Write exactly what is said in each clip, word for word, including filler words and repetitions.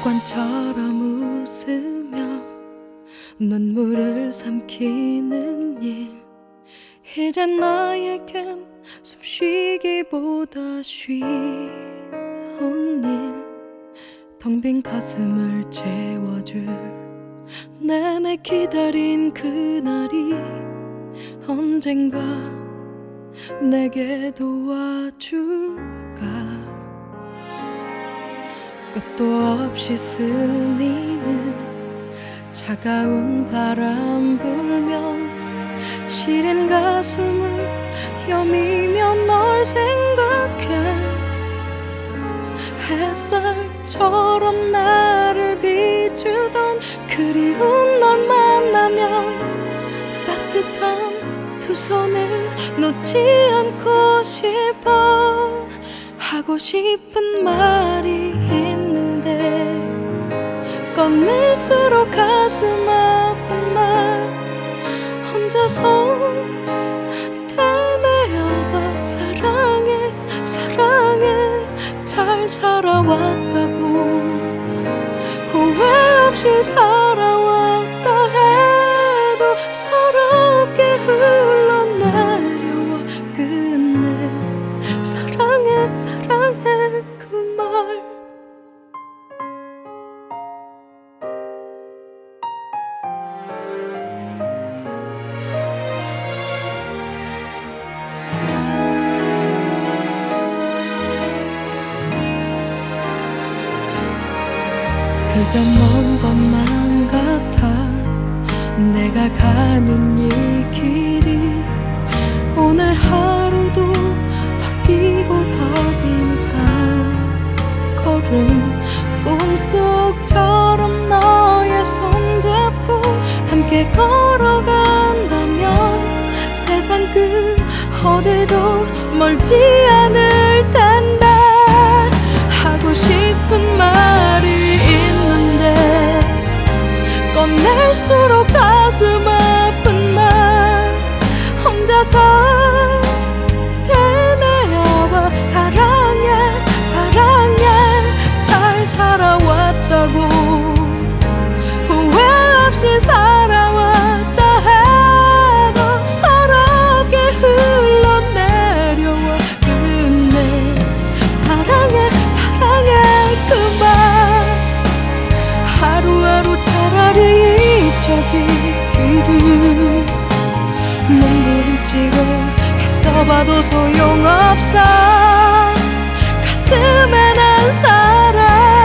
습관처럼 웃으며 눈물을 삼키는 일, 이제 나에겐 숨쉬기보다 쉬운 일, 텅 빈 가슴을 채워줄 내내 기다린 그날이 언젠가 내게 도와줄까. 끝도 없이 스미는 차가운 바람 불면 시린 가슴을 여미며 널 생각해. 햇살처럼 나를 비추던 그리운 널 만나면 따뜻한 두 손을 놓지 않고 싶어. 하고 싶은 말이 있는데 꺼낼수록 가슴 아픈 말 혼자서 되뇌어봐. 사랑해 사랑해 잘 살아왔다고, 후회 없이 살아왔다 해도 서럽게 흘러내려와 끝내 사랑해 사랑해 그 말. 그저 먼 것만 같아 내가 가는 이 길이. 오늘 하루도 더디고 더딘 한 걸음 꿈속처럼 너의 손잡고 함께 걸어간다면 세상 끝 어디도 멀지 않을 텐데. 하고 싶은 말이 있는데 꺼낼수록 가슴 아픈 말 혼자서 되뇌어봐. 사랑해 사랑해 잘 살아왔다고, 후회 없이 살아왔다 해도 서럽게 흘러내려와 끝내 사랑해 사랑해 그 말. 하루하루 차라리 잊혀지기를 눈물은 치고 애써봐도 소용없어. 가슴에 난 사랑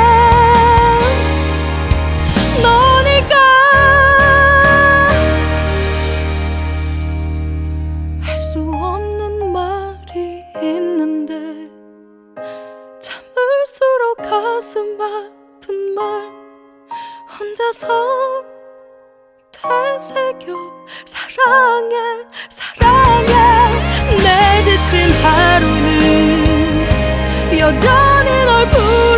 너니까. 할 수 없는 말이 있는데 참을수록 가슴 아픈 말 혼자서 되새겨. 사랑해 사랑해 내 지친 하루는 여전히 널 부르